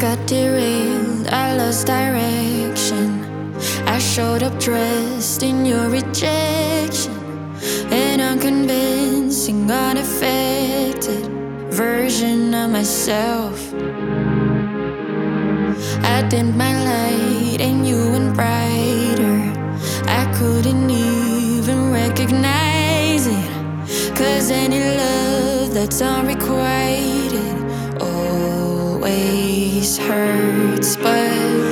got derailed, I lost direction. I showed up dressed in your rejection, an unconvincing, unaffected version of myself. I dimmed my light and you went brighter. I couldn't even recognize it, 'cause any love that's unrequited always hurts. But